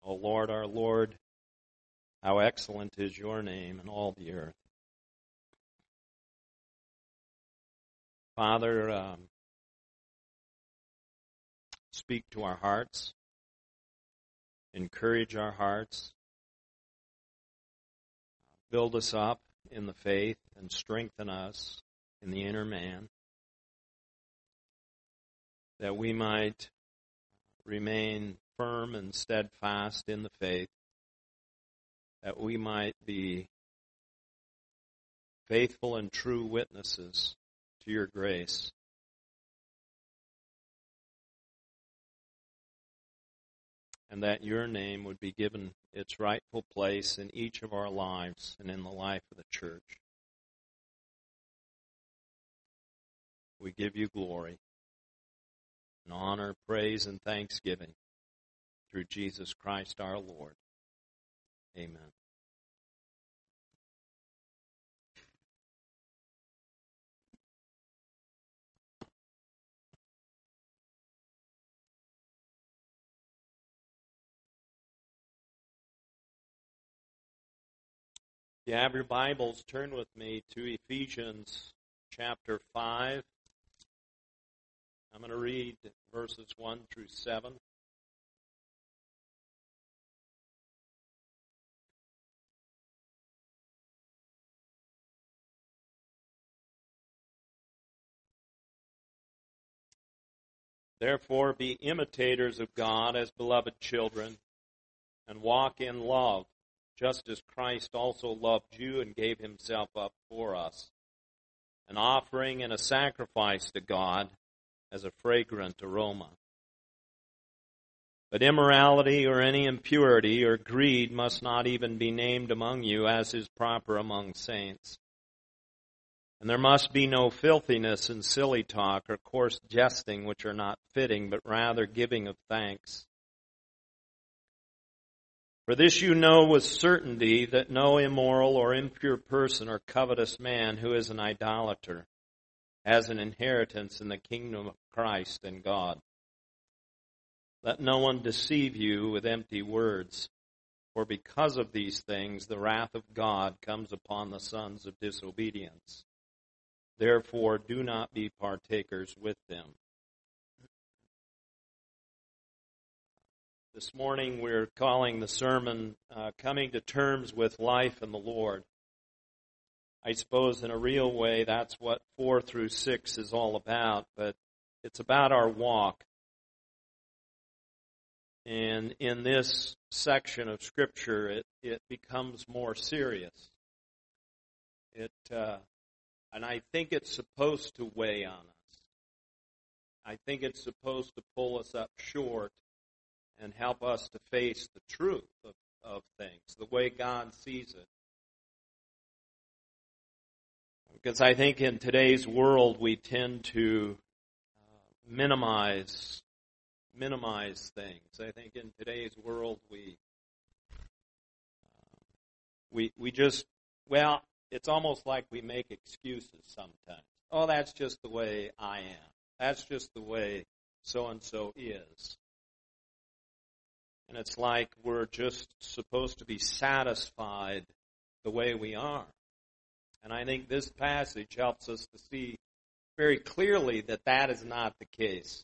O Lord, our Lord, how excellent is your name in all the earth. Father, speak to our hearts, encourage our hearts, build us up in the faith, and strengthen us in the inner man, that we might remain firm and steadfast in the faith, that we might be faithful and true witnesses to your grace. And that your name would be given its rightful place in each of our lives and in the life of the church. We give you glory and honor, praise, and thanksgiving through Jesus Christ our Lord. Amen. If you have your Bibles, turn with me to Ephesians chapter 5. I'm going to read verses 1 through 7. Therefore, be imitators of God as beloved children, and walk in love, just as Christ also loved you and gave himself up for us, an offering and a sacrifice to God as a fragrant aroma. But immorality or any impurity or greed must not even be named among you, as is proper among saints. And there must be no filthiness and silly talk or coarse jesting, which are not fitting, but rather giving of thanks. For this you know with certainty, that no immoral or impure person or covetous man who is an idolater has an inheritance in the kingdom of Christ and God. Let no one deceive you with empty words, for because of these things the wrath of God comes upon the sons of disobedience. Therefore do not be partakers with them. This morning we're calling the sermon Coming to Terms with Life and the Lord. I suppose in a real way that's what 4 through 6 is all about, but it's about our walk. And in this section of Scripture it becomes more serious. And I think it's supposed to weigh on us. I think it's supposed to pull us up short and help us to face the truth of things, the way God sees it. Because I think in today's world we tend to minimize things. I think in today's world we just, well, it's almost like we make excuses sometimes. Oh, that's just the way I am. That's just the way so-and-so is. And it's like we're just supposed to be satisfied the way we are. And I think this passage helps us to see very clearly that that is not the case.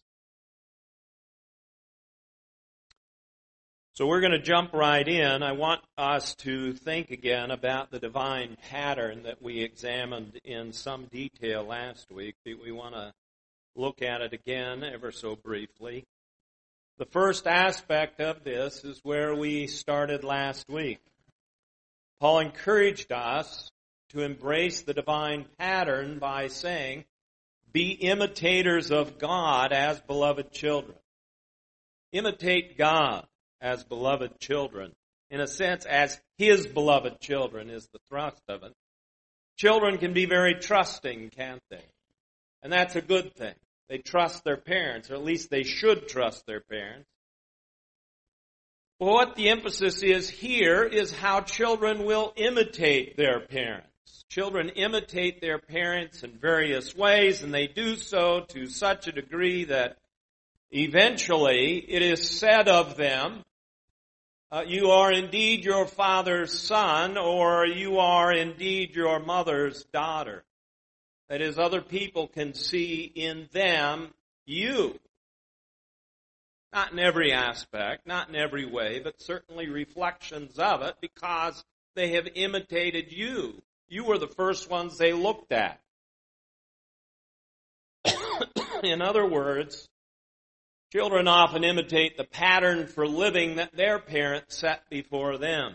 So we're going to jump right in. I want us to think again about the divine pattern that we examined in some detail last week. We want to look at it again ever so briefly. The first aspect of this is where we started last week. Paul encouraged us to embrace the divine pattern by saying, be imitators of God as beloved children. Imitate God as beloved children. In a sense, as His beloved children is the thrust of it. Children can be very trusting, can't they? And that's a good thing. They trust their parents, or at least they should trust their parents. But what the emphasis is here is how children will imitate their parents. Children imitate their parents in various ways, and they do so to such a degree that eventually it is said of them you are indeed your father's son, or you are indeed your mother's daughter. That is, other people can see in them you. Not in every aspect, not in every way, but certainly reflections of it because they have imitated you. You were the first ones they looked at. In other words, children often imitate the pattern for living that their parents set before them.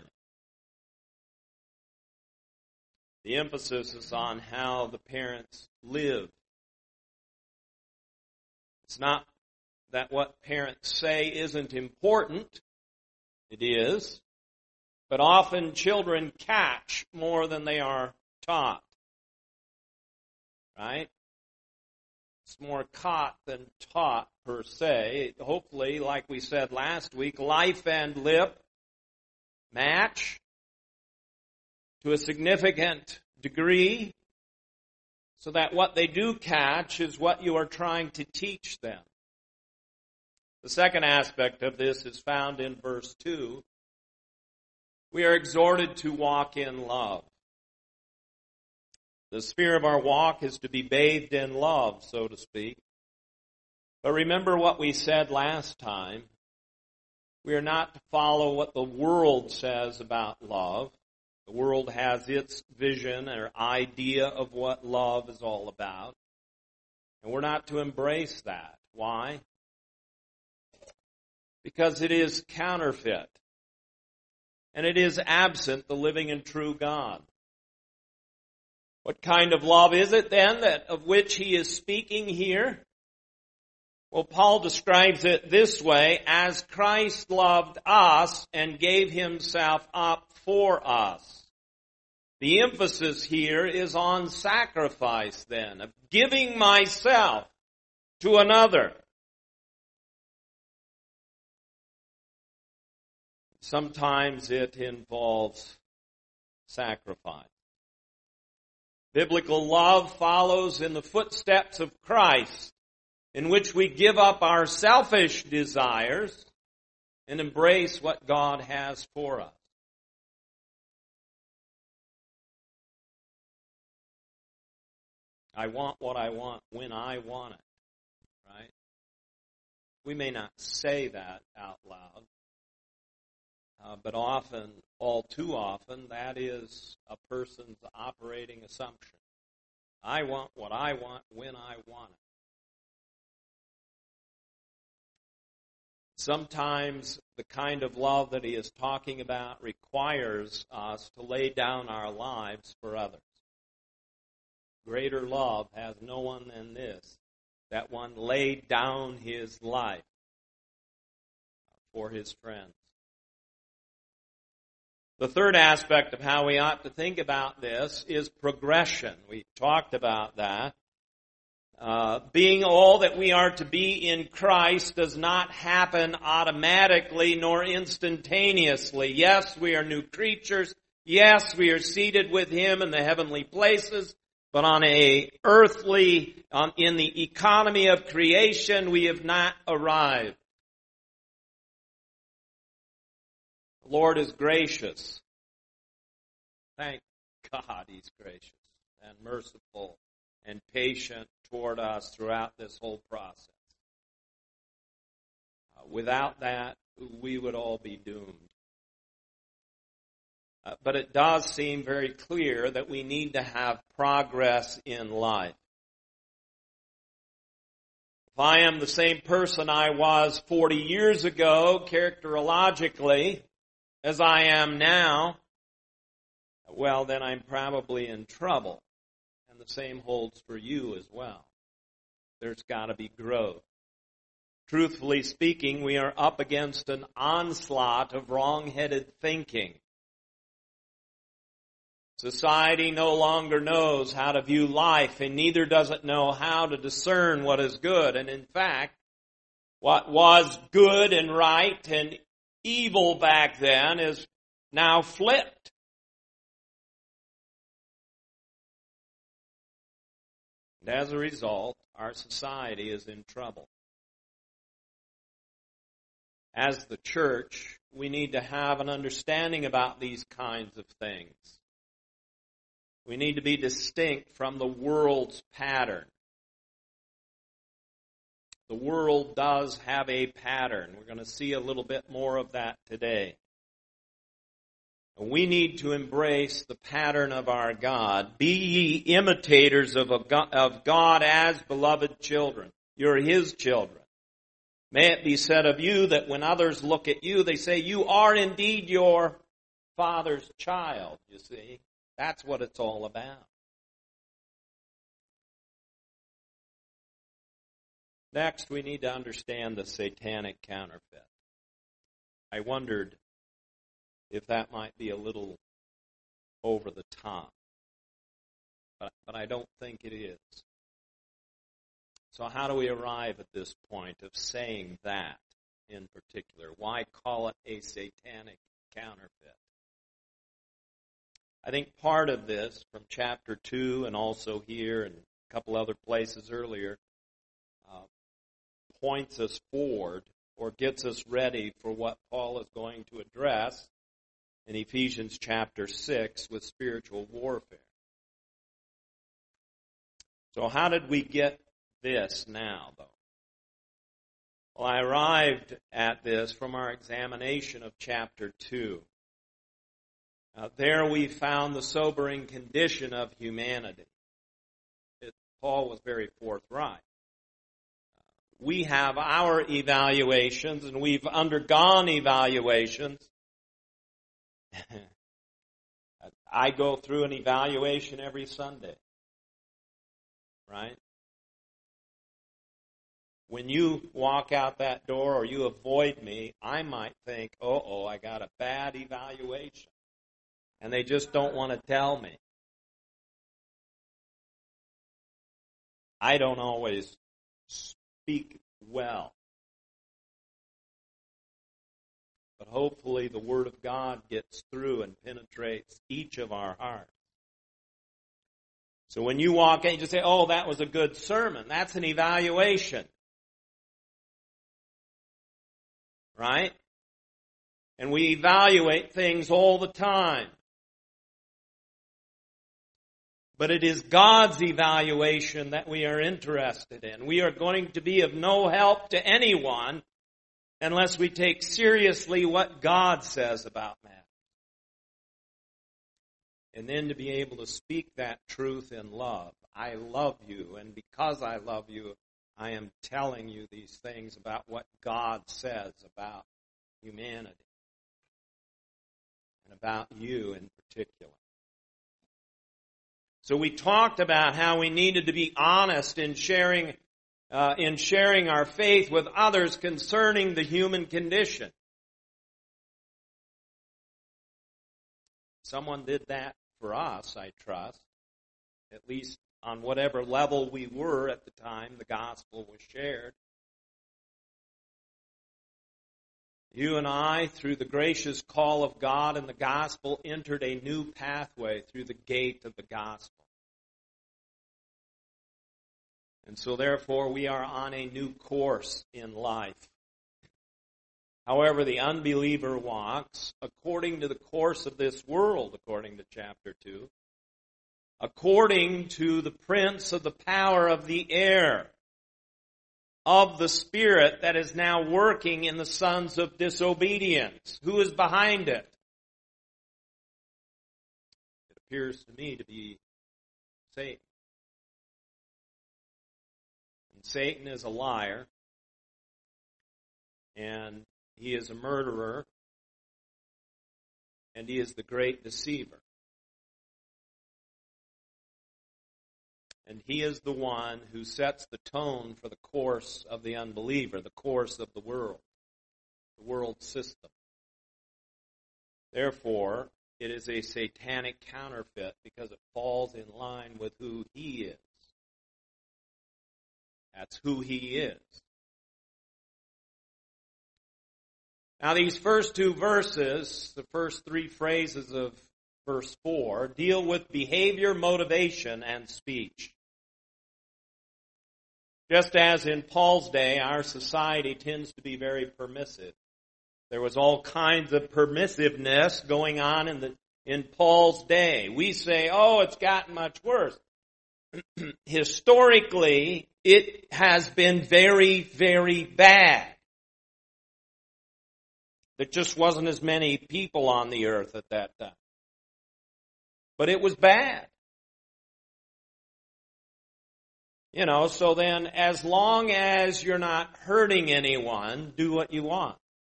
The emphasis is on how the parents live. It's not that what parents say isn't important. It is. But often children catch more than they are taught. Right? It's more caught than taught per se. Hopefully, like we said last week, life and lip match to a significant degree so that what they do catch is what you are trying to teach them. The second aspect of this is found in verse 2. We are exhorted to walk in love. The sphere of our walk is to be bathed in love, so to speak. But remember what we said last time. We are not to follow what the world says about love. The world has its vision or idea of what love is all about. And we're not to embrace that. Why? Because it is counterfeit. And it is absent the living and true God. What kind of love is it then of which he is speaking here? Well, Paul describes it this way: as Christ loved us and gave himself up for us. The emphasis here is on sacrifice then, of giving myself to another. Sometimes it involves sacrifice. Biblical love follows in the footsteps of Christ, in which we give up our selfish desires and embrace what God has for us. I want what I want when I want it, right? We may not say that out loud, but often, all too often, that is a person's operating assumption. I want what I want when I want it. Sometimes the kind of love that he is talking about requires us to lay down our lives for others. Greater love has no one than this, that one laid down his life for his friends. The third aspect of how we ought to think about this is progression. We talked about that. Being all that we are to be in Christ does not happen automatically nor instantaneously. Yes, we are new creatures. Yes, we are seated with him in the heavenly places. But on in the economy of creation, we have not arrived. The Lord is gracious. Thank God he's gracious and merciful and patient toward us throughout this whole process. Without that, we would all be doomed. But it does seem very clear that we need to have progress in life. If I am the same person I was 40 years ago, characterologically, as I am now, well, then I'm probably in trouble. And the same holds for you as well. There's got to be growth. Truthfully speaking, we are up against an onslaught of wrong-headed thinking. Society no longer knows how to view life, and neither does it know how to discern what is good. And in fact, what was good and right and evil back then is now flipped. And as a result, our society is in trouble. As the church, we need to have an understanding about these kinds of things. We need to be distinct from the world's pattern. The world does have a pattern. We're going to see a little bit more of that today. We need to embrace the pattern of our God. Be ye imitators of God as beloved children. You're His children. May it be said of you that when others look at you, they say, you are indeed your Father's child, you see. That's what it's all about. Next, we need to understand the satanic counterfeit. I wondered if that might be a little over the top. But I don't think it is. So how do we arrive at this point of saying that in particular? Why call it a satanic counterfeit? I think part of this from chapter 2 and also here and a couple other places earlier points us forward or gets us ready for what Paul is going to address in Ephesians chapter 6 with spiritual warfare. So how did we get this now, though? Well, I arrived at this from our examination of chapter 2. There we found the sobering condition of humanity. Paul was very forthright. We have our evaluations, and we've undergone evaluations. I go through an evaluation every Sunday, right? When you walk out that door or you avoid me, I might think, I got a bad evaluation. And they just don't want to tell me. I don't always speak well. But hopefully the Word of God gets through and penetrates each of our hearts. So when you walk in, you just say, that was a good sermon. That's an evaluation. Right? And we evaluate things all the time. But it is God's evaluation that we are interested in. We are going to be of no help to anyone unless we take seriously what God says about matters. And then to be able to speak that truth in love. I love you, and because I love you, I am telling you these things about what God says about humanity and about you in particular. So we talked about how we needed to be honest in sharing our faith with others concerning the human condition. Someone did that for us, I trust, at least on whatever level we were at the time the gospel was shared. You and I, through the gracious call of God and the gospel, entered a new pathway through the gate of the gospel. And so therefore we are on a new course in life. However, the unbeliever walks according to the course of this world, according to chapter 2, according to the prince of the power of the air, of the spirit that is now working in the sons of disobedience. Who is behind it? It appears to me to be Satan. And Satan is a liar, and he is a murderer, and he is the great deceiver. And he is the one who sets the tone for the course of the unbeliever, the course of the world system. Therefore, it is a satanic counterfeit because it falls in line with who he is. That's who he is. Now, these first two verses, the first three phrases of verse 4, deal with behavior, motivation, and speech. Just as in Paul's day, our society tends to be very permissive. There was all kinds of permissiveness going on in Paul's day. We say, oh, it's gotten much worse. Historically, it has been very, very bad. There just wasn't as many people on the earth at that time. But it was bad. So then as long as you're not hurting anyone, do what you want.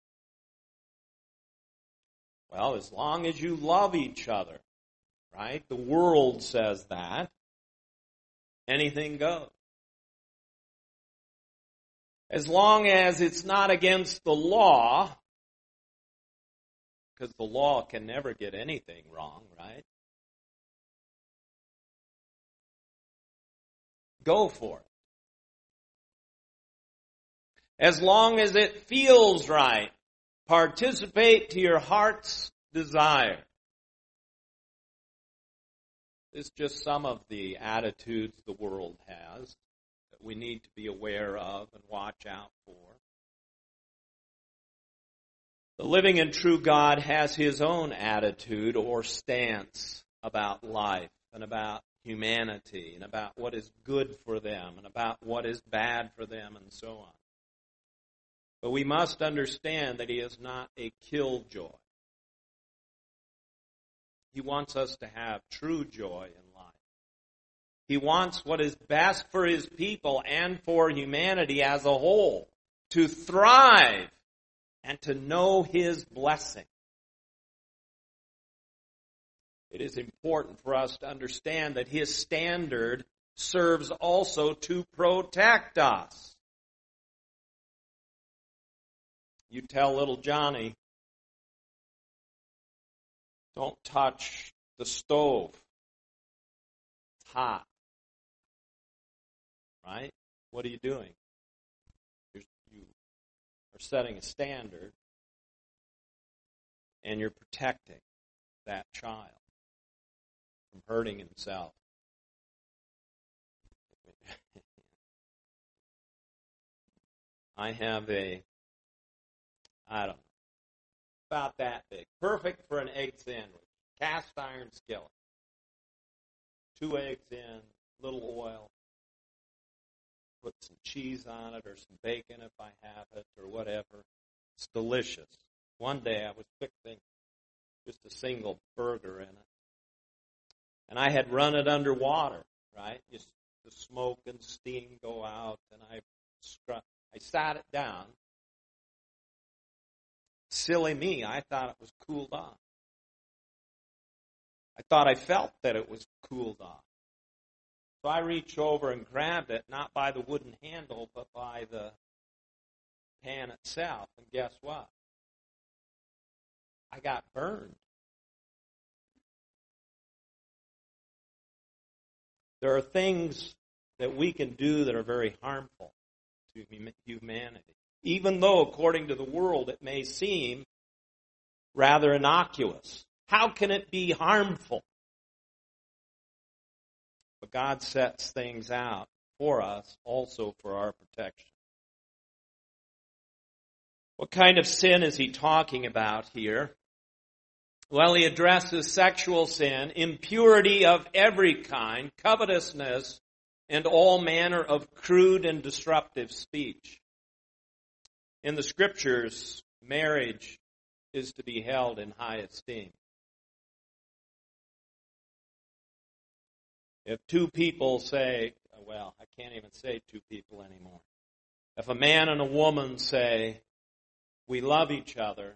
Well, as long as you love each other, right? The world says that. Anything goes. As long as it's not against the law, because the law can never get anything wrong, right? Go for it. As long as it feels right, participate to your heart's desire. It's just some of the attitudes the world has that we need to be aware of and watch out for. The living and true God has His own attitude or stance about life and about humanity and about what is good for them and about what is bad for them and so on. But we must understand that He is not a killjoy. He wants us to have true joy in life. He wants what is best for His people and for humanity as a whole to thrive and to know His blessing. It is important for us to understand that His standard serves also to protect us. You tell little Johnny, don't touch the stove. It's hot. Right? What are you doing? You are setting a standard, and you're protecting that child from hurting himself. I have about that big. Perfect for an egg sandwich. Cast iron skillet. 2 eggs in, little oil. Put some cheese on it or some bacon if I have it or whatever. It's delicious. One day I was fixing just a single burger in it. And I had run it under water, right? Just the smoke and steam go out. And I sat it down. Silly me, I thought it was cooled off. I thought I felt that it was cooled off. So I reached over and grabbed it, not by the wooden handle, but by the pan itself. And guess what? I got burned. There are things that we can do that are very harmful to humanity. Even though, according to the world, it may seem rather innocuous. How can it be harmful? But God sets things out for us, also for our protection. What kind of sin is He talking about here? Well, He addresses sexual sin, impurity of every kind, covetousness, and all manner of crude and disruptive speech. In the Scriptures, marriage is to be held in high esteem. If two people say, well, I can't even say two people anymore. If a man and a woman say, we love each other,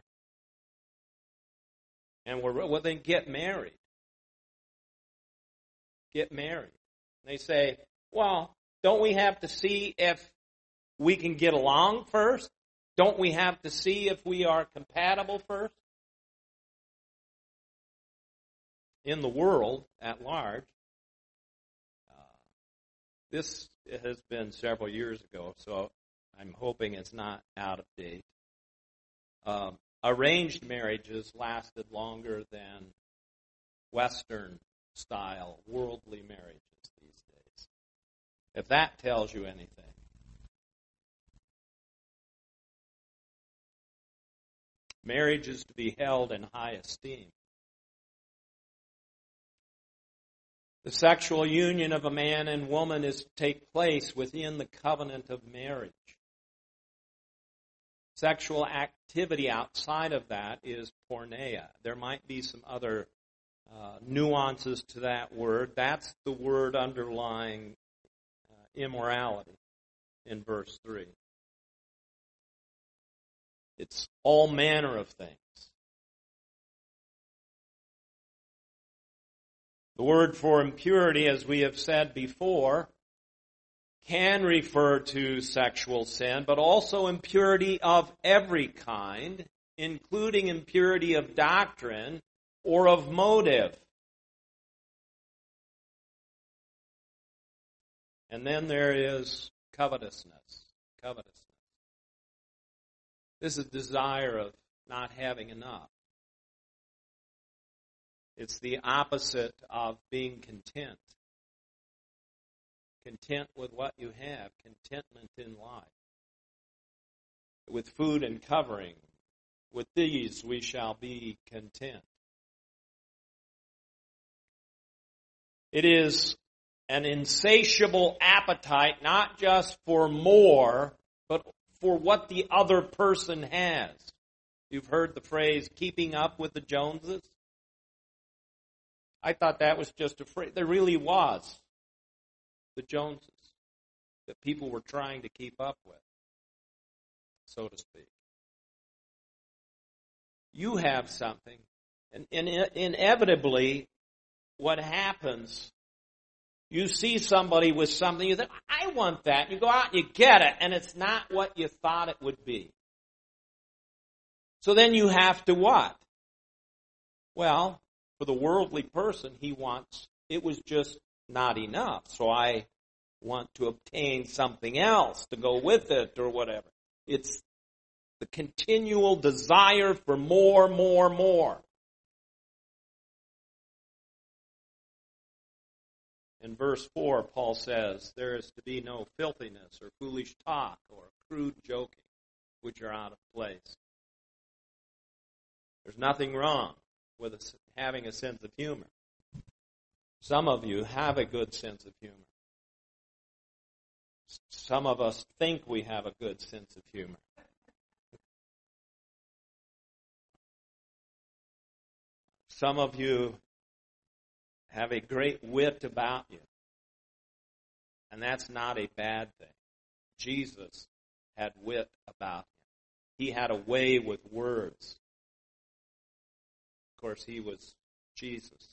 and then get married. Get married. They say, well, don't we have to see if we can get along first? Don't we have to see if we are compatible first? In the world at large, this has been several years ago, so I'm hoping it's not out of date. Arranged marriages lasted longer than Western-style, worldly marriages these days. If that tells you anything. Marriage is to be held in high esteem. The sexual union of a man and woman is to take place within the covenant of marriage. Sexual activity outside of that is porneia. There might be some other nuances to that word. That's the word underlying immorality in verse 3. It's all manner of things. The word for impurity, as we have said before, can refer to sexual sin, but also impurity of every kind, including impurity of doctrine or of motive. And then there is covetousness. Covetousness. This is a desire of not having enough. It's the opposite of being content. Content with what you have. Contentment in life. With food and covering. With these we shall be content. It is an insatiable appetite, not just for more, but for what the other person has. You've heard the phrase, keeping up with the Joneses. I thought that was just a phrase. There really was the Joneses that people were trying to keep up with, so to speak. You have something, and inevitably what happens, you see somebody with something, you think, I want that. You go out and you get it, and it's not what you thought it would be. So then you have to what? Well, for the worldly person, it was just not enough. So I want to obtain something else to go with it or whatever. It's the continual desire for more, more, more. In verse 4, Paul says, there is to be no filthiness or foolish talk or crude joking, which are out of place. There's nothing wrong with having a sense of humor. Some of you have a good sense of humor. Some of us think we have a good sense of humor. Some of you have a great wit about you. And that's not a bad thing. Jesus had wit about him. He had a way with words. Of course, he was Jesus.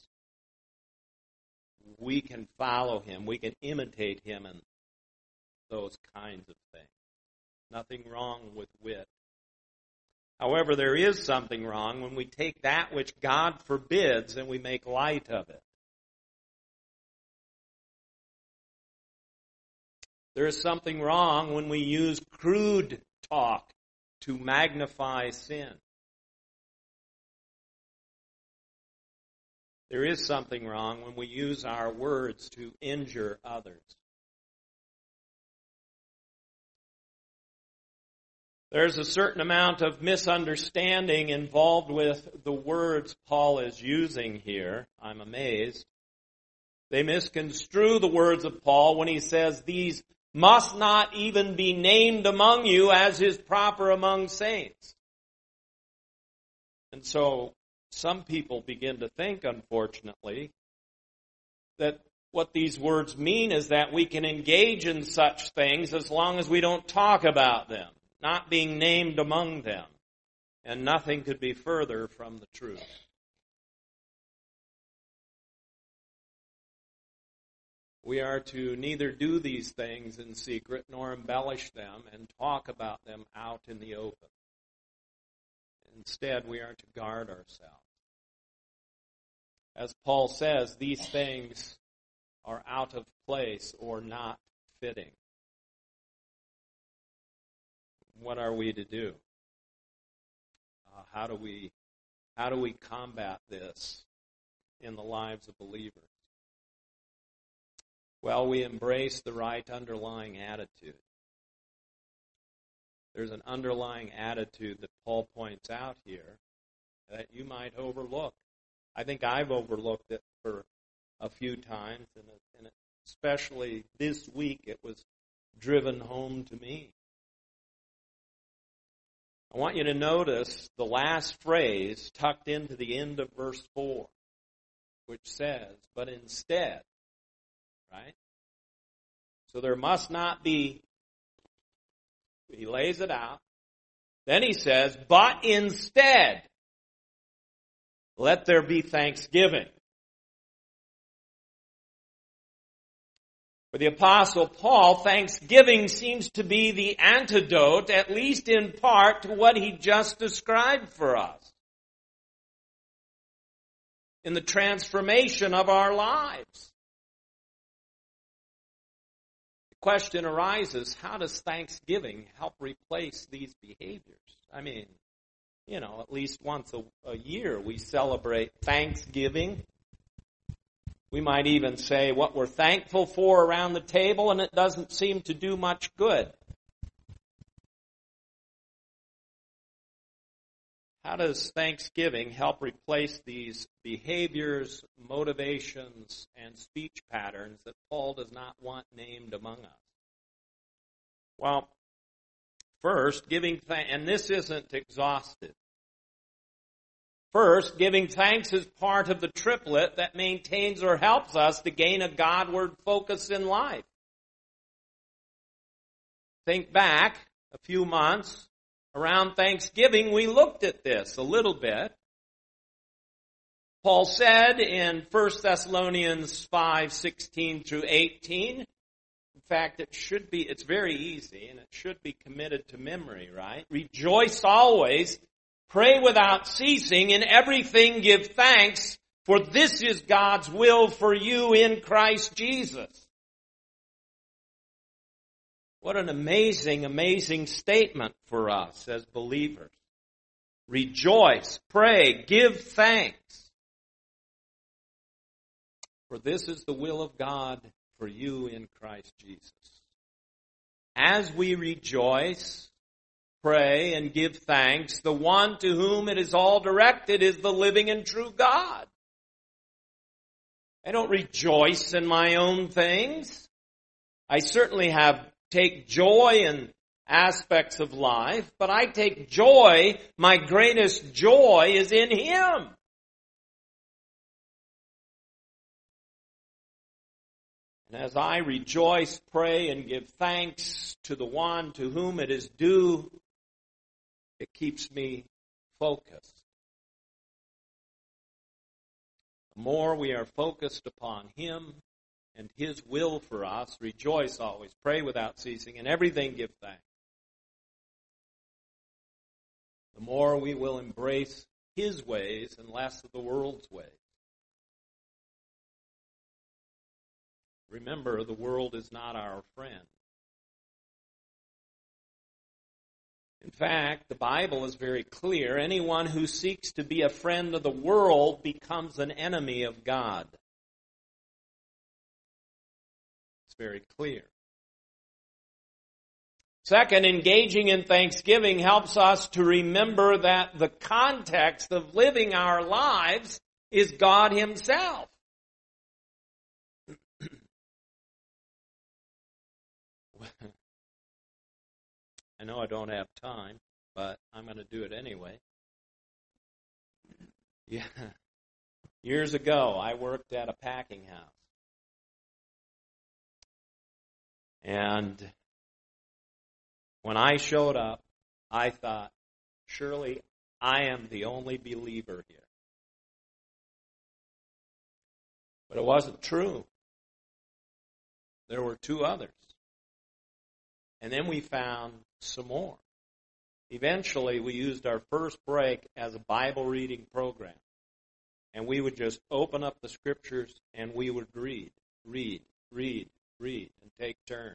We can follow him. We can imitate him in those kinds of things. Nothing wrong with wit. However, there is something wrong when we take that which God forbids and we make light of it. There is something wrong when we use crude talk to magnify sin. There is something wrong when we use our words to injure others. There's a certain amount of misunderstanding involved with the words Paul is using here. I'm amazed. They misconstrue the words of Paul when he says, these must not even be named among you as is proper among saints. And so some people begin to think, unfortunately, that what these words mean is that we can engage in such things as long as we don't talk about them, not being named among them. And nothing could be further from the truth. We are to neither do these things in secret nor embellish them and talk about them out in the open. Instead, we are to guard ourselves. As Paul says, these things are out of place or not fitting. What are we to do? How do we combat this in the lives of believers? Well, we embrace the right underlying attitude. there's an underlying attitude that Paul points out here that you might overlook. I think I've overlooked it for a few times, and especially this week it was driven home to me. I want you to notice the last phrase tucked into the end of verse 4, which says, but instead, right? So there must not be, he lays it out. Then he says, but instead, let there be thanksgiving. For the Apostle Paul, thanksgiving seems to be the antidote, at least in part, to what he just described for us in the transformation of our lives. The question arises, how does thanksgiving help replace these behaviors? I mean, at least once a year we celebrate Thanksgiving. We might even say what we're thankful for around the table, and it doesn't seem to do much good. How does Thanksgiving help replace these behaviors, motivations, and speech patterns that Paul does not want named among us? Well, first, giving thanks, and this isn't exhaustive. First, giving thanks is part of the triplet that maintains or helps us to gain a Godward focus in life. Think back a few months around Thanksgiving, we looked at this a little bit. Paul said in 1 Thessalonians 5:16 through 18, in fact, it's very easy and it should be committed to memory, right? Rejoice always. Pray without ceasing. In everything give thanks, for this is God's will for you in Christ Jesus. What an amazing, amazing statement for us as believers. Rejoice, pray, give thanks. For this is the will of God for you in Christ Jesus. As we rejoice, pray, and give thanks, the one to whom it is all directed is the living and true God. I don't rejoice in my own things. I certainly take joy in aspects of life, but I take joy, my greatest joy is in Him. And as I rejoice, pray, and give thanks to the one to whom it is due, it keeps me focused. The more we are focused upon Him and His will for us, rejoice always, pray without ceasing, and everything give thanks. The more we will embrace His ways and less of the world's ways. Remember, the world is not our friend. In fact, the Bible is very clear. Anyone who seeks to be a friend of the world becomes an enemy of God. It's very clear. Second, engaging in thanksgiving helps us to remember that the context of living our lives is God Himself. I know I don't have time, but I'm going to do it anyway. Yeah. Years ago, I worked at a packing house. And when I showed up, I thought, surely I am the only believer here. But it wasn't true. There were two others. And then we found some more. Eventually, we used our first break as a Bible reading program. And we would just open up the Scriptures and we would read, and take turns.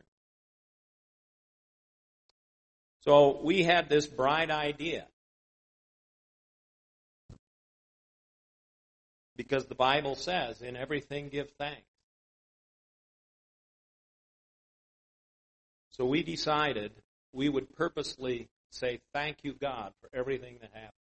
So we had this bright idea. Because the Bible says, in everything give thanks. So we decided we would purposely say, thank you, God, for everything that happened.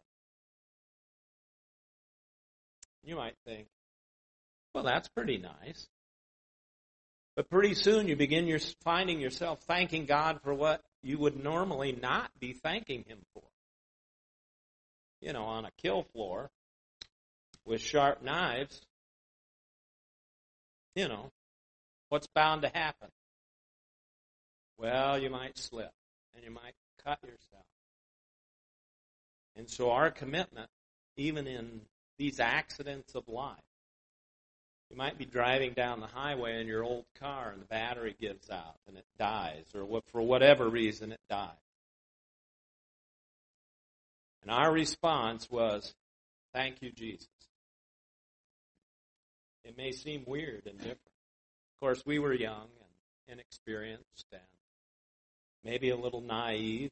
You might think, well, that's pretty nice. But pretty soon you begin finding yourself thanking God for what you would normally not be thanking Him for. On a kill floor with sharp knives, what's bound to happen? Well, you might slip and you might cut yourself. And so our commitment, even in these accidents of life, you might be driving down the highway in your old car and the battery gives out and it dies, or for whatever reason it dies. And our response was, thank you, Jesus. It may seem weird and different. Of course, we were young and inexperienced and maybe a little naive.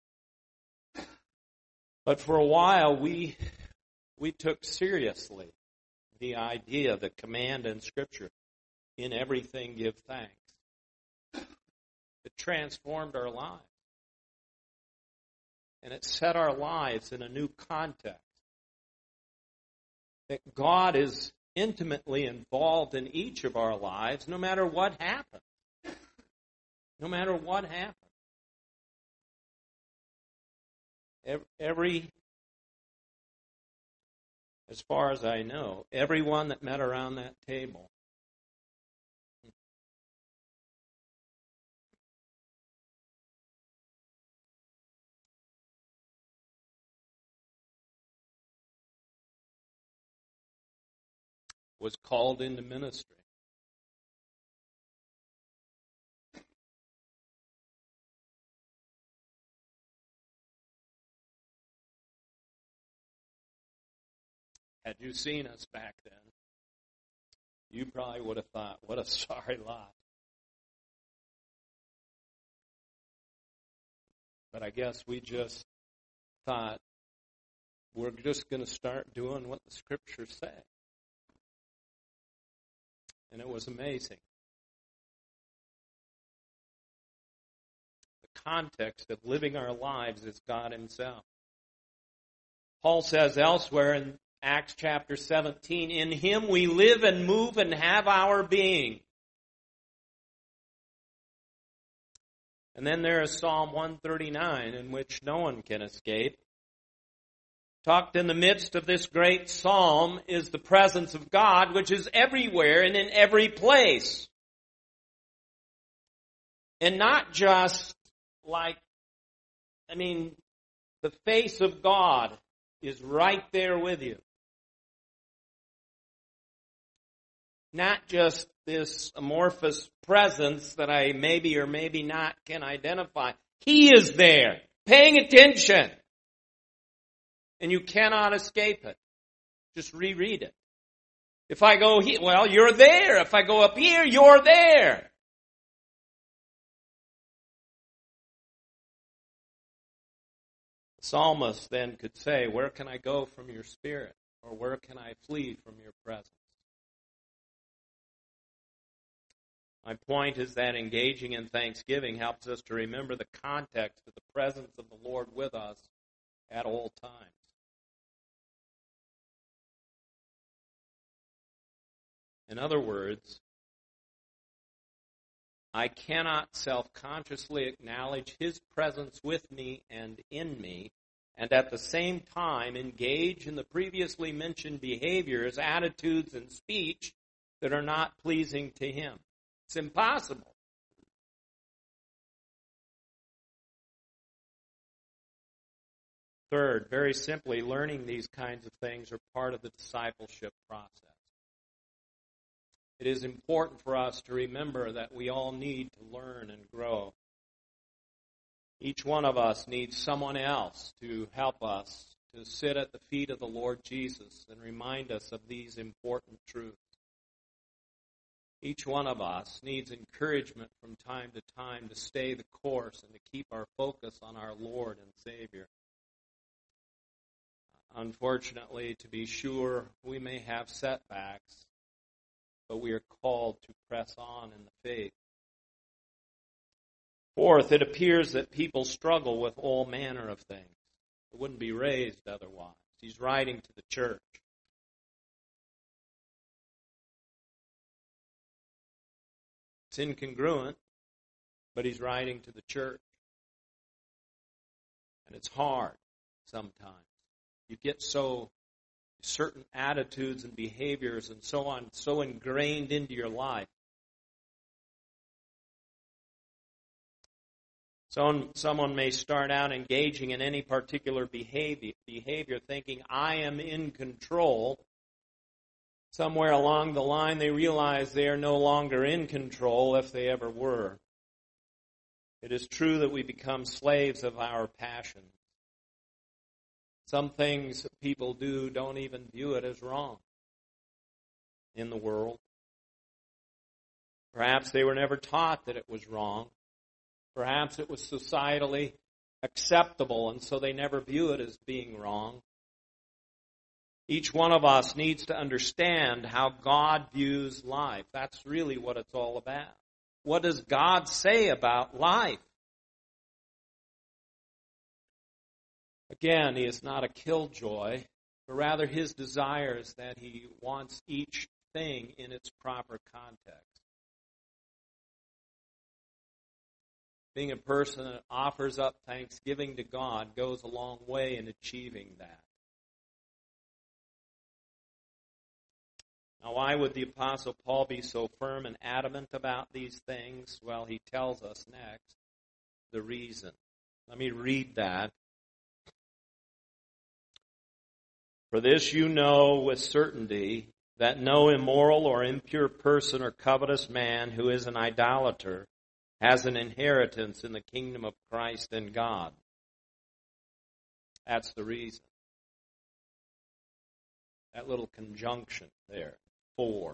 But for a while, we took seriously the idea, the command in Scripture, in everything give thanks. It transformed our lives. And it set our lives in a new context. That God is intimately involved in each of our lives, no matter what happens. No matter what happens. As far as I know, everyone that met around that table was called into ministry. Had you seen us back then, you probably would have thought, what a sorry lot. But I guess we just thought, we're just going to start doing what the Scriptures say. And it was amazing. The context of living our lives is God Himself. Paul says elsewhere in Acts chapter 17, in Him we live and move and have our being. And then there is Psalm 139, in which no one can escape. Tucked in the midst of this great psalm is the presence of God, which is everywhere and in every place. And not just the face of God is right there with you. Not just this amorphous presence that I maybe or maybe not can identify. He is there, paying attention. And you cannot escape it. Just reread it. If I go here, well, you're there. If I go up here, you're there. The psalmist then could say, where can I go from your spirit? Or where can I flee from your presence? My point is that engaging in thanksgiving helps us to remember the context of the presence of the Lord with us at all times. In other words, I cannot self-consciously acknowledge His presence with me and in me, and at the same time engage in the previously mentioned behaviors, attitudes, and speech that are not pleasing to Him. It's impossible. Third, very simply, learning these kinds of things are part of the discipleship process. It is important for us to remember that we all need to learn and grow. Each one of us needs someone else to help us to sit at the feet of the Lord Jesus and remind us of these important truths. Each one of us needs encouragement from time to time to stay the course and to keep our focus on our Lord and Savior. Unfortunately, to be sure, we may have setbacks, but we are called to press on in the faith. Fourth, it appears that people struggle with all manner of things. It wouldn't be raised otherwise. He's writing to the church. It's incongruent, but he's writing to the church. And it's hard sometimes. You get certain attitudes and behaviors and so on, so ingrained into your life. Someone may start out engaging in any particular behavior thinking, I am in control. Somewhere along the line, they realize they are no longer in control if they ever were. It is true that we become slaves of our passions. Some things that people do don't even view it as wrong in the world. Perhaps they were never taught that it was wrong. Perhaps it was societally acceptable, and so they never view it as being wrong. Each one of us needs to understand how God views life. That's really what it's all about. What does God say about life? Again, he is not a killjoy, but rather his desire is that he wants each thing in its proper context. Being a person that offers up thanksgiving to God goes a long way in achieving that. Now, why would the Apostle Paul be so firm and adamant about these things? Well, he tells us next the reason. Let me read that. For this you know with certainty that no immoral or impure person or covetous man who is an idolater has an inheritance in the kingdom of Christ and God. That's the reason. That little conjunction there, for.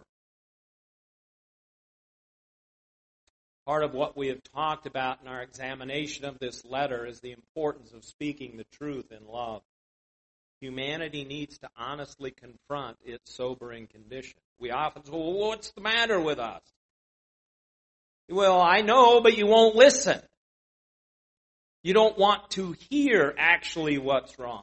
Part of what we have talked about in our examination of this letter is the importance of speaking the truth in love. Humanity needs to honestly confront its sobering condition. We often say, well, what's the matter with us? Well, I know, but you won't listen. You don't want to hear actually what's wrong.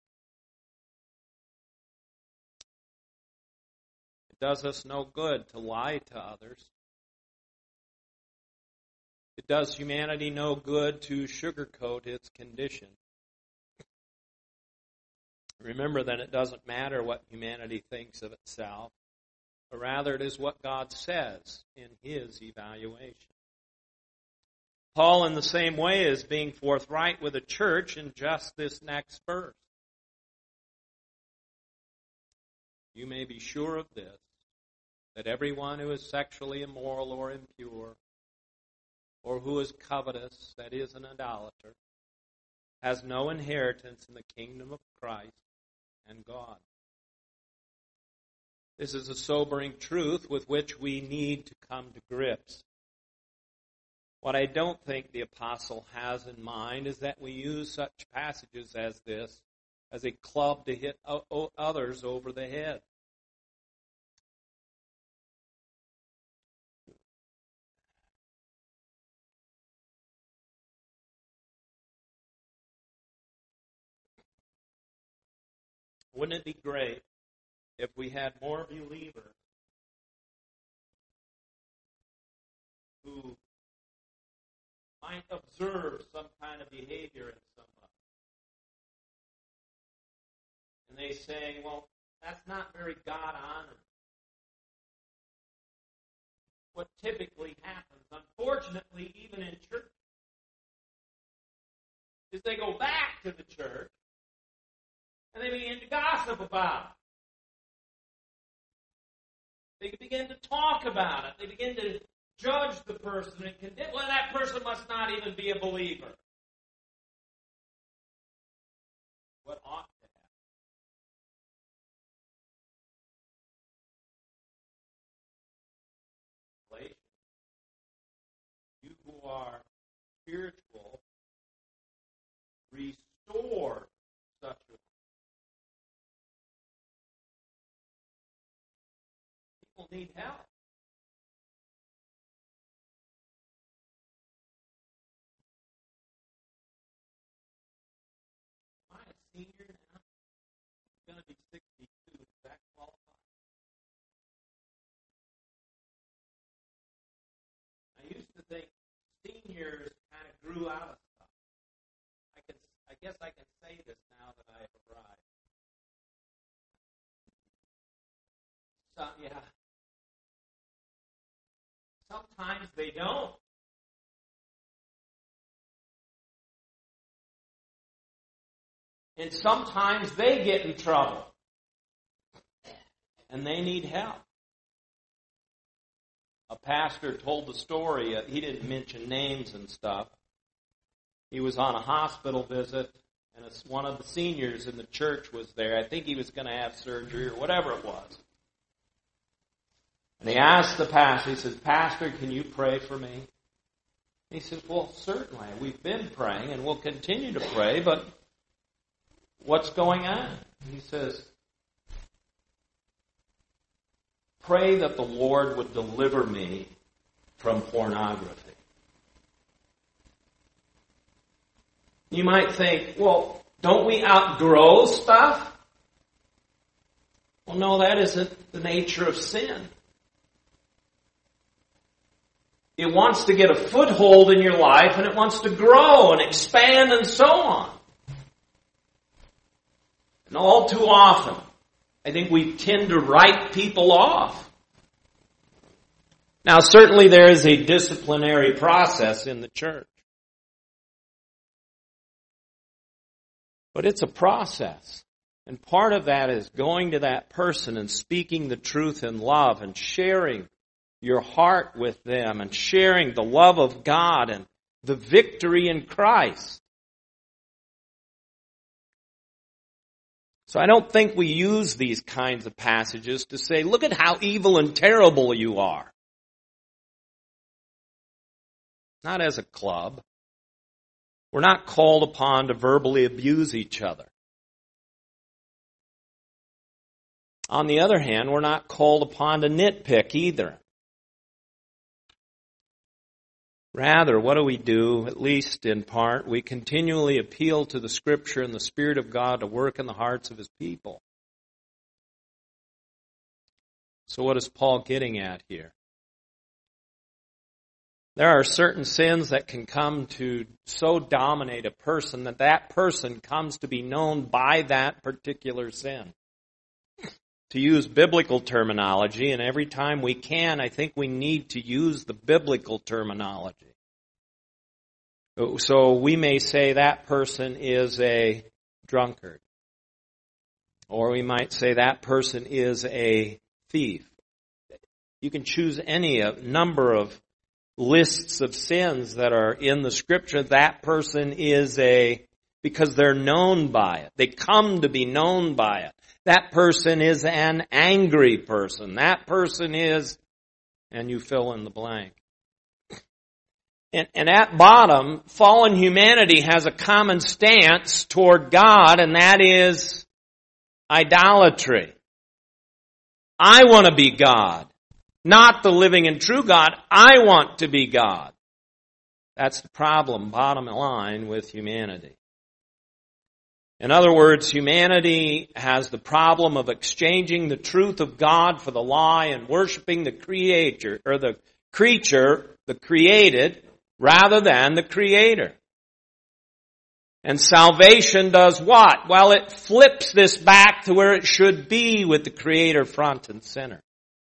It does us no good to lie to others. It does humanity no good to sugarcoat its condition. Remember that it doesn't matter what humanity thinks of itself, but rather it is what God says in his evaluation. Paul, in the same way, is being forthright with the church in just this next verse. You may be sure of this, that everyone who is sexually immoral or impure, or who is covetous, that is an idolater, has no inheritance in the kingdom of Christ and God. This is a sobering truth with which we need to come to grips. What I don't think the apostle has in mind is that we use such passages as this as a club to hit others over the head. Wouldn't it be great if we had more believers who might observe some kind of behavior in somebody? And they say, well, that's not very God-honoring. What typically happens, unfortunately, even in church, is they go back to the church and they begin to gossip about it. They begin to talk about it. They begin to judge the person and condemn. Well, that person must not even be a believer. What ought to happen? You who are spiritual, restore such a one. People need help. seniors kind of grew out of stuff. I guess I can say this now that I have arrived. Yeah. Sometimes they don't. And sometimes they get in trouble. And they need help. A pastor told the story, he didn't mention names and stuff. He was on a hospital visit, and one of the seniors in the church was there. I think he was going to have surgery or whatever it was. And he asked the pastor, he said, "Pastor, can you pray for me?" He said, "Well, certainly. We've been praying, and we'll continue to pray, but what's going on?" He says, "Pray that the Lord would deliver me from pornography." You might think, well, don't we outgrow stuff? Well, no, that isn't the nature of sin. It wants to get a foothold in your life, and it wants to grow and expand and so on. And all too often, I think we tend to write people off. Now, certainly there is a disciplinary process in the church. But it's a process. And part of that is going to that person and speaking the truth in love and sharing your heart with them and sharing the love of God and the victory in Christ. So I don't think we use these kinds of passages to say, look at how evil and terrible you are. Not as a club. We're not called upon to verbally abuse each other. On the other hand, we're not called upon to nitpick either. Rather, what do? At least in part, we continually appeal to the Scripture and the Spirit of God to work in the hearts of His people. So what is Paul getting at here? There are certain sins that can come to so dominate a person that that person comes to be known by that particular sin. To use biblical terminology, and every time we can, I think we need to use the biblical terminology. So we may say that person is a drunkard. Or we might say that person is a thief. You can choose any number of lists of sins that are in the Scripture. That person is because they're known by it. They come to be known by it. That person is an angry person. That person is, and you fill in the blank. And at bottom, fallen humanity has a common stance toward God, and that is idolatry. I want to be God. Not the living and true God. I want to be God. That's the problem, bottom line, with humanity. In other words, humanity has the problem of exchanging the truth of God for the lie and worshiping the creator, or the creature, the created, rather than the Creator. And salvation does what? Well, it flips this back to where it should be with the Creator front and center.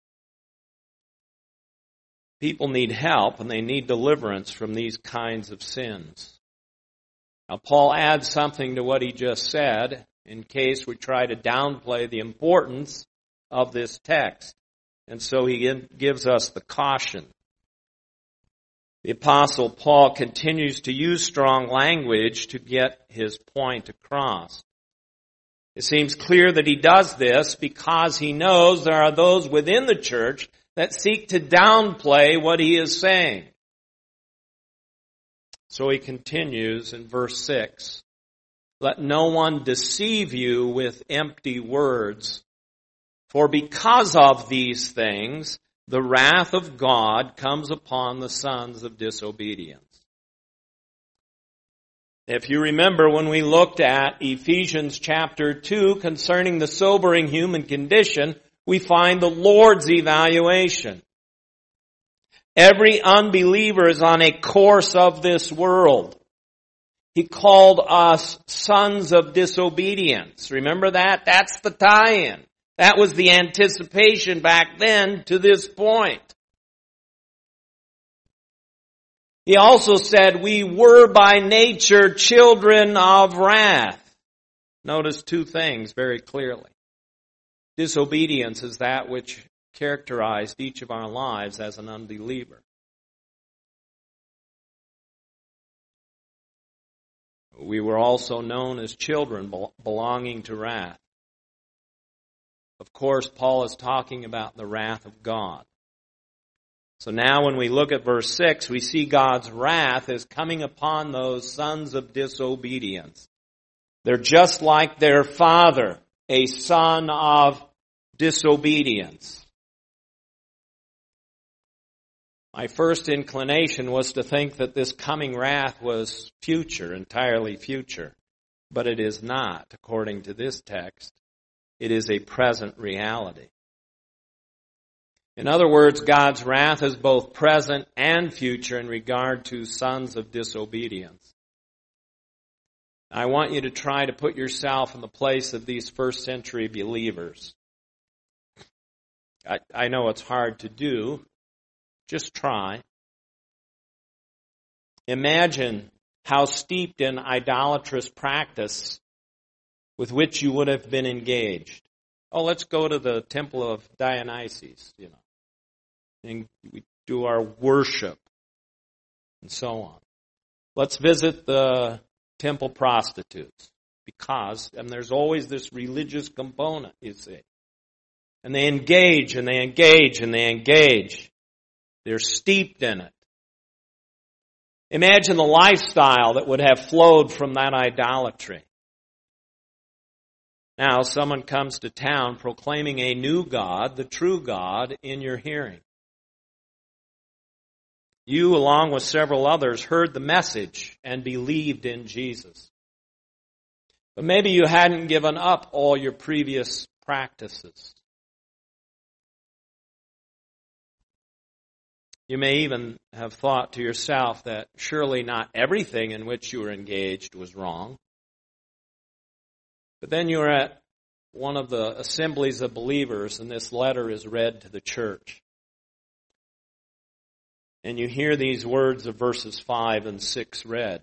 People need help and they need deliverance from these kinds of sins. Now, Paul adds something to what he just said in case we try to downplay the importance of this text. And so he gives us the caution. The Apostle Paul continues to use strong language to get his point across. It seems clear that he does this because he knows there are those within the church that seek to downplay what he is saying. So he continues in verse 6. Let no one deceive you with empty words, for because of these things, the wrath of God comes upon the sons of disobedience. If you remember when we looked at Ephesians chapter 2 concerning the sobering human condition, we find the Lord's evaluation. Every unbeliever is on a course of this world. He called us sons of disobedience. Remember that? That's the tie-in. That was the anticipation back then to this point. He also said we were by nature children of wrath. Notice two things very clearly. Disobedience is that which characterized each of our lives as an unbeliever. We were also known as children belonging to wrath. Of course, Paul is talking about the wrath of God. So now when we look at verse 6, we see God's wrath is coming upon those sons of disobedience. They're just like their father, a son of disobedience. My first inclination was to think that this coming wrath was future, entirely future. But it is not, according to this text. It is a present reality. In other words, God's wrath is both present and future in regard to sons of disobedience. I want you to try to put yourself in the place of these first century believers. I know it's hard to do. Just try. Imagine how steeped in idolatrous practice with which you would have been engaged. Oh, let's go to the temple of Dionysus, and we do our worship and so on. Let's visit the temple prostitutes because, and there's always this religious component, you see. And they engage and they engage and they engage. They're steeped in it. Imagine the lifestyle that would have flowed from that idolatry. Now, someone comes to town proclaiming a new God, the true God, in your hearing. You, along with several others, heard the message and believed in Jesus. But maybe you hadn't given up all your previous practices. You may even have thought to yourself that surely not everything in which you were engaged was wrong. But then you were at one of the assemblies of believers, and this letter is read to the church. And you hear these words of verses 5 and 6 read.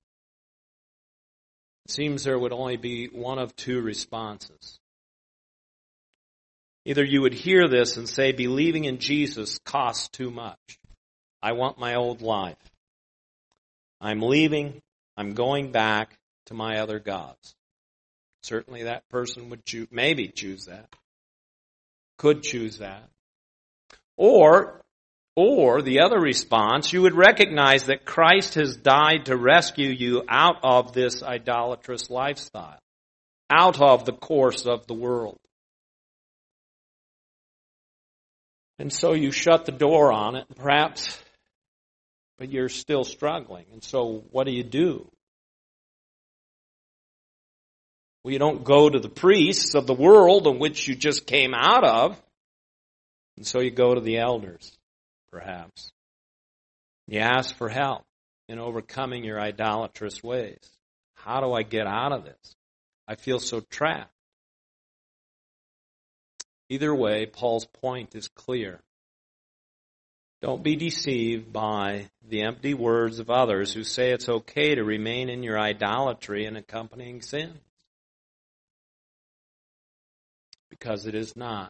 It seems there would only be one of two responses. Either you would hear this and say, believing in Jesus costs too much. I want my old life. I'm leaving. I'm going back to my other gods. Certainly that person would maybe choose that. Could choose that. Or the other response, you would recognize that Christ has died to rescue you out of this idolatrous lifestyle, out of the course of the world. And so you shut the door on it, perhaps, but you're still struggling. And so what do? Well, you don't go to the priests of the world in which you just came out of. And so you go to the elders, perhaps. You ask for help in overcoming your idolatrous ways. How do I get out of this? I feel so trapped. Either way, Paul's point is clear. Don't be deceived by the empty words of others who say it's okay to remain in your idolatry and accompanying sins. Because it is not.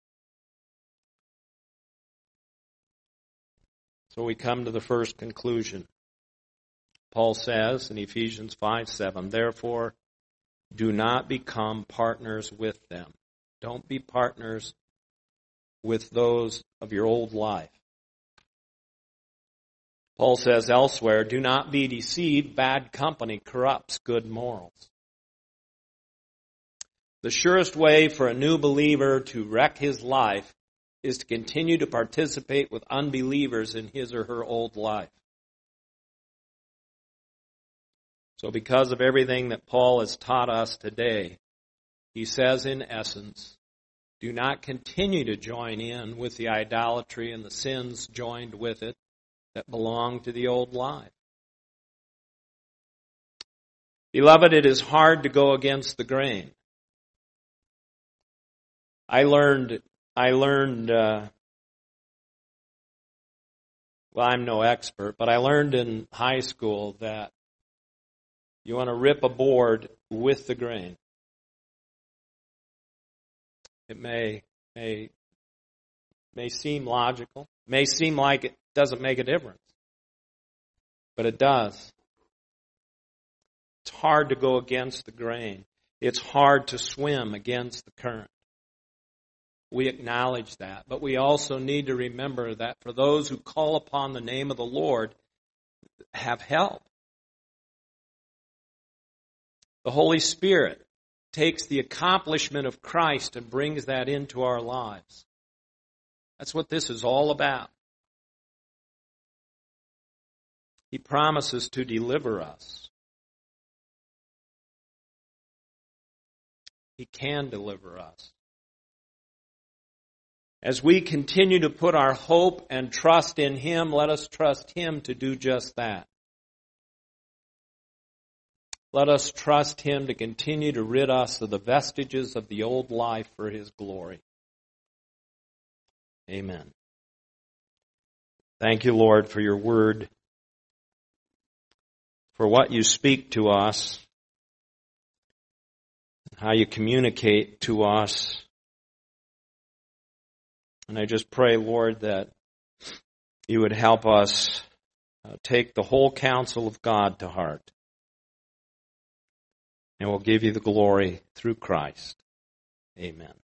So we come to the first conclusion. Paul says in Ephesians 5:7, therefore, do not become partners with them. Don't be partners with those of your old life. Paul says elsewhere, do not be deceived. Bad company corrupts good morals. The surest way for a new believer to wreck his life is to continue to participate with unbelievers in his or her old life. So because of everything that Paul has taught us today, he says in essence, Do not continue to join in with the idolatry and the sins joined with it that belong to the old life. Beloved, it is hard to go against the grain. I learned, well, I'm no expert, but I learned in high school that you want to rip a board with the grain. It may seem logical, may seem like it doesn't make a difference, but it does. It's hard to go against the grain. It's hard to swim against the current. We acknowledge that, but we also need to remember that for those who call upon the name of the Lord, have help. The Holy Spirit takes the accomplishment of Christ and brings that into our lives. That's what this is all about. He promises to deliver us. He can deliver us. As we continue to put our hope and trust in Him, let us trust Him to do just that. Let us trust Him to continue to rid us of the vestiges of the old life for His glory. Amen. Thank you, Lord, for your word, for what you speak to us, how you communicate to us. And I just pray, Lord, that you would help us take the whole counsel of God to heart. And we'll give you the glory through Christ. Amen.